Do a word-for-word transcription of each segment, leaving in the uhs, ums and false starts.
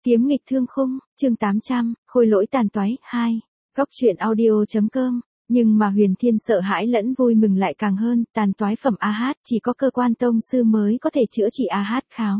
Kiếm nghịch thương khung, chương tám trăm, khôi lỗi tàn toái, hai. Góc truyện audio.com. Nhưng mà Huyền Thiên sợ hãi lẫn vui mừng lại càng hơn, tàn toái phẩm a hát chỉ có cơ quan tông sư mới có thể chữa trị a hát kháo.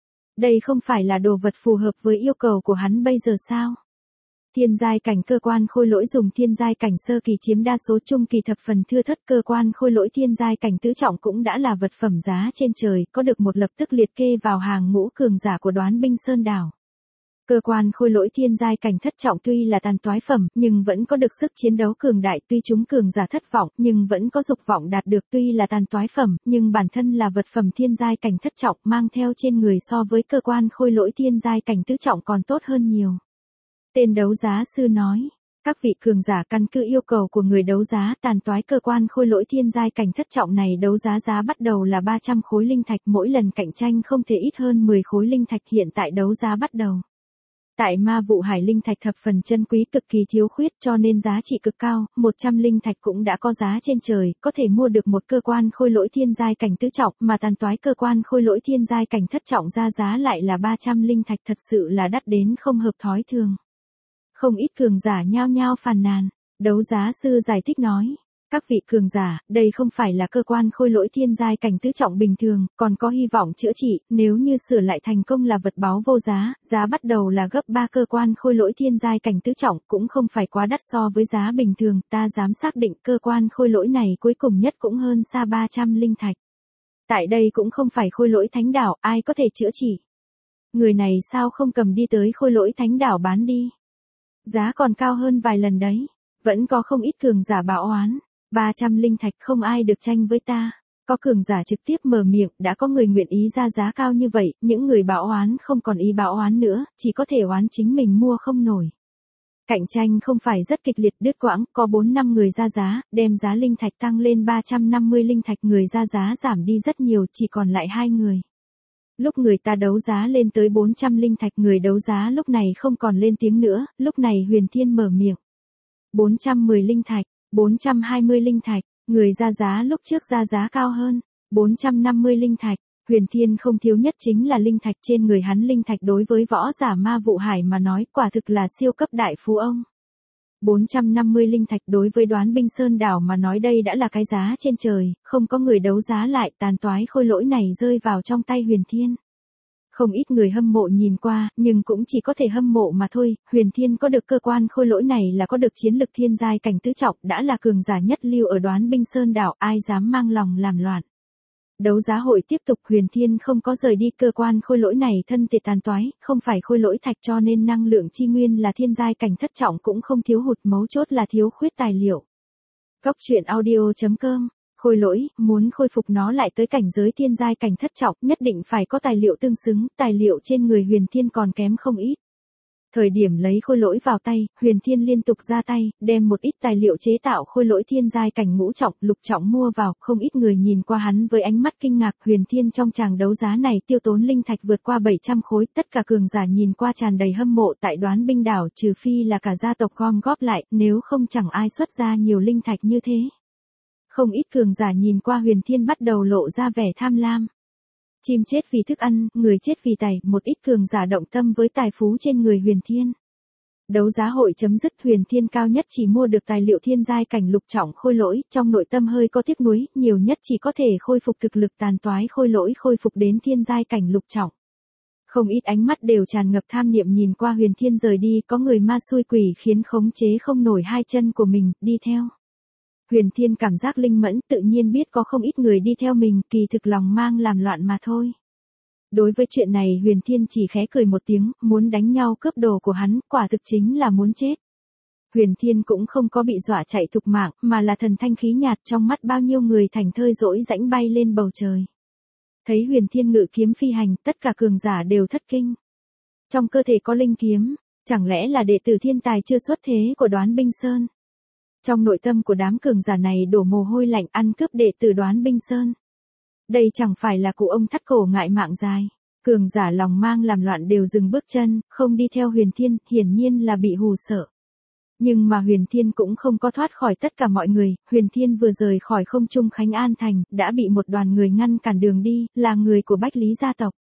Đây không phải là đồ vật phù hợp với yêu cầu của hắn bây giờ sao? Thiên giai cảnh cơ quan khôi lỗi dùng thiên giai cảnh sơ kỳ chiếm đa số, trung kỳ thập phần thưa thớt, cơ quan khôi lỗi thiên giai cảnh tứ trọng cũng đã là vật phẩm giá trên trời, có được một lập tức liệt kê vào hàng ngũ cường giả của Đoán Binh Sơn Đảo. Cơ quan khôi lỗi thiên giai cảnh thất trọng tuy là tàn toái phẩm, nhưng vẫn có được sức chiến đấu cường đại, tuy chúng cường giả thất vọng, nhưng vẫn có dục vọng đạt được, tuy là tàn toái phẩm, nhưng bản thân là vật phẩm thiên giai cảnh thất trọng, mang theo trên người so với cơ quan khôi lỗi thiên giai cảnh tứ trọng còn tốt hơn nhiều. Tên đấu giá sư nói, các vị cường giả căn cứ yêu cầu của người đấu giá, tàn toái cơ quan khôi lỗi thiên giai cảnh thất trọng này đấu giá giá bắt đầu là ba trăm khối linh thạch, mỗi lần cạnh tranh không thể ít hơn mười khối linh thạch, hiện tại đấu giá bắt đầu. Tại Ma Vụ Hải linh thạch thập phần chân quý, cực kỳ thiếu khuyết, cho nên giá trị cực cao, một trăm linh thạch cũng đã có giá trên trời, có thể mua được một cơ quan khôi lỗi thiên giai cảnh tứ trọng, mà tàn toái cơ quan khôi lỗi thiên giai cảnh thất trọng ra giá lại là ba trăm linh thạch, thật sự là đắt đến không hợp thói thường. Không ít cường giả nhao nhao phàn nàn, đấu giá sư giải thích nói. Các vị cường giả, đây không phải là cơ quan khôi lỗi thiên giai cảnh tứ trọng bình thường, còn có hy vọng chữa trị, nếu như sửa lại thành công là vật báu vô giá, giá bắt đầu là gấp ba cơ quan khôi lỗi thiên giai cảnh tứ trọng, cũng không phải quá đắt so với giá bình thường, ta dám xác định cơ quan khôi lỗi này cuối cùng nhất cũng hơn xa ba trăm linh thạch. Tại đây cũng không phải khôi lỗi thánh đảo, ai có thể chữa trị. Người này sao không cầm đi tới khôi lỗi thánh đảo bán đi? Giá còn cao hơn vài lần đấy, vẫn có không ít cường giả bạo oán. ba trăm linh thạch không ai được tranh với ta. Có cường giả trực tiếp mở miệng, đã có người nguyện ý ra giá cao như vậy, những người bạo oán không còn ý bạo oán nữa, chỉ có thể oán chính mình mua không nổi. Cạnh tranh không phải rất kịch liệt, đứt quãng, có bốn năm người ra giá, đem giá linh thạch tăng lên ba trăm năm mươi linh thạch, người ra giá giảm đi rất nhiều, chỉ còn lại hai người. Lúc người ta đấu giá lên tới bốn trăm linh thạch, người đấu giá lúc này không còn lên tiếng nữa, lúc này Huyền Thiên mở miệng. bốn trăm mười linh thạch. bốn trăm hai mươi linh thạch, người ra giá lúc trước ra giá cao hơn, bốn trăm năm mươi linh thạch, Huyền Thiên không thiếu nhất chính là linh thạch, trên người hắn linh thạch đối với võ giả Ma Vụ Hải mà nói quả thực là siêu cấp đại phú ông. bốn trăm năm mươi linh thạch đối với Đoán Binh Sơn Đảo mà nói đây đã là cái giá trên trời, không có người đấu giá lại, tàn toái khôi lỗi này rơi vào trong tay Huyền Thiên. Không ít người hâm mộ nhìn qua, nhưng cũng chỉ có thể hâm mộ mà thôi, Huyền Thiên có được cơ quan khôi lỗi này là có được chiến lực thiên giai cảnh tứ trọng, đã là cường giả nhất lưu ở Đoán Binh Sơn Đảo, ai dám mang lòng làm loạn. Đấu giá hội tiếp tục, Huyền Thiên không có rời đi, cơ quan khôi lỗi này thân thể tàn toái, không phải khôi lỗi thạch, cho nên năng lượng chi nguyên là thiên giai cảnh thất trọng cũng không thiếu hụt, mấu chốt là thiếu khuyết tài liệu. Góc truyện audio.com. Khôi lỗi, muốn khôi phục nó lại tới cảnh giới thiên giai cảnh thất trọng, nhất định phải có tài liệu tương xứng, tài liệu trên người Huyền Thiên còn kém không ít. Thời điểm lấy khôi lỗi vào tay, Huyền Thiên liên tục ra tay, đem một ít tài liệu chế tạo khôi lỗi thiên giai cảnh ngũ trọng, lục trọng mua vào, không ít người nhìn qua hắn với ánh mắt kinh ngạc, Huyền Thiên trong tràng đấu giá này tiêu tốn linh thạch vượt qua bảy trăm khối, tất cả cường giả nhìn qua tràn đầy hâm mộ, tại Đoán Binh đảo trừ phi là cả gia tộc gom góp lại, nếu không chẳng ai xuất ra nhiều linh thạch như thế. Không ít cường giả nhìn qua Huyền Thiên bắt đầu lộ ra vẻ tham lam. Chim chết vì thức ăn, người chết vì tài, một ít cường giả động tâm với tài phú trên người Huyền Thiên. Đấu giá hội chấm dứt, Huyền Thiên cao nhất chỉ mua được tài liệu thiên giai cảnh lục trọng khôi lỗi, trong nội tâm hơi có tiếc nuối, nhiều nhất chỉ có thể khôi phục thực lực tàn toái khôi lỗi khôi phục đến thiên giai cảnh lục trọng. Không ít ánh mắt đều tràn ngập tham niệm nhìn qua Huyền Thiên rời đi, có người ma xui quỷ khiến khống chế không nổi hai chân của mình, đi theo. Huyền Thiên cảm giác linh mẫn, tự nhiên biết có không ít người đi theo mình, kỳ thực lòng mang làm loạn mà thôi. Đối với chuyện này Huyền Thiên chỉ khẽ cười một tiếng, muốn đánh nhau cướp đồ của hắn, quả thực chính là muốn chết. Huyền Thiên cũng không có bị dọa chạy thục mạng, mà là thần thanh khí nhạt, trong mắt bao nhiêu người thành thơi dỗi rãnh bay lên bầu trời. Thấy Huyền Thiên ngự kiếm phi hành, tất cả cường giả đều thất kinh. Trong cơ thể có linh kiếm, chẳng lẽ là đệ tử thiên tài chưa xuất thế của Đoán Binh Sơn? Trong nội tâm của đám cường giả này đổ mồ hôi lạnh, ăn cướp đệ tử Đoán Binh Sơn. Đây chẳng phải là cụ ông thắt cổ ngại mạng dài. Cường giả lòng mang làm loạn đều dừng bước chân, không đi theo Huyền Thiên, hiển nhiên là bị hù sợ. Nhưng mà Huyền Thiên cũng không có thoát khỏi tất cả mọi người, Huyền Thiên vừa rời khỏi không trung Khánh An Thành, đã bị một đoàn người ngăn cản đường đi, là người của Bách Lý gia tộc.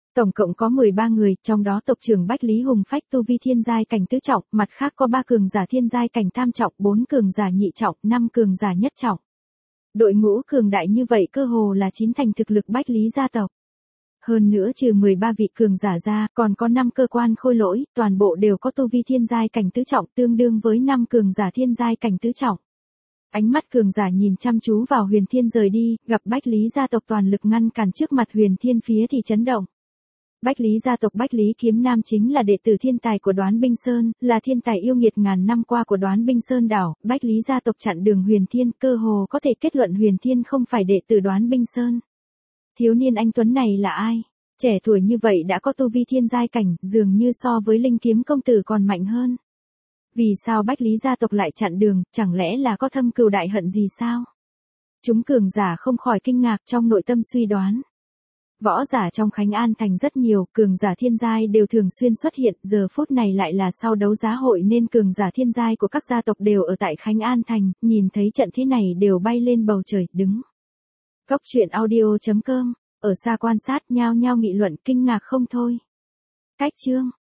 Tổng cộng có mười ba người, trong đó tộc trưởng Bách Lý Hùng Phách tu vi thiên giai cảnh tứ trọng, mặt khác có ba cường giả thiên giai cảnh tam trọng, bốn cường giả nhị trọng, năm cường giả nhất trọng. Đội ngũ cường đại như vậy cơ hồ là chín thành thực lực Bách Lý gia tộc. Hơn nữa trừ mười ba vị cường giả ra, còn có năm cơ quan khôi lỗi, toàn bộ đều có tu vi thiên giai cảnh tứ trọng, tương đương với năm cường giả thiên giai cảnh tứ trọng. Ánh mắt cường giả nhìn chăm chú vào Huyền Thiên rời đi, gặp Bách Lý gia tộc toàn lực ngăn cản trước mặt Huyền Thiên phía thì chấn động. Bách Lý gia tộc Bách Lý Kiếm Nam chính là đệ tử thiên tài của Đoán Binh Sơn, là thiên tài yêu nghiệt ngàn năm qua của Đoán Binh Sơn đảo, Bách Lý gia tộc chặn đường Huyền Thiên, cơ hồ có thể kết luận Huyền Thiên không phải đệ tử Đoán Binh Sơn. Thiếu niên anh tuấn này là ai? Trẻ tuổi như vậy đã có tu vi thiên giai cảnh, dường như so với Linh Kiếm công tử còn mạnh hơn. Vì sao Bách Lý gia tộc lại chặn đường, chẳng lẽ là có thâm cừu đại hận gì sao? Chúng cường giả không khỏi kinh ngạc trong nội tâm suy đoán. Võ giả trong Khánh An Thành rất nhiều, cường giả thiên giai đều thường xuyên xuất hiện, giờ phút này lại là sau đấu giá hội nên cường giả thiên giai của các gia tộc đều ở tại Khánh An Thành, nhìn thấy trận thế này đều bay lên bầu trời, đứng. Góc truyện audio chấm com, ở xa quan sát nhao nhao nghị luận kinh ngạc không thôi. Cách chương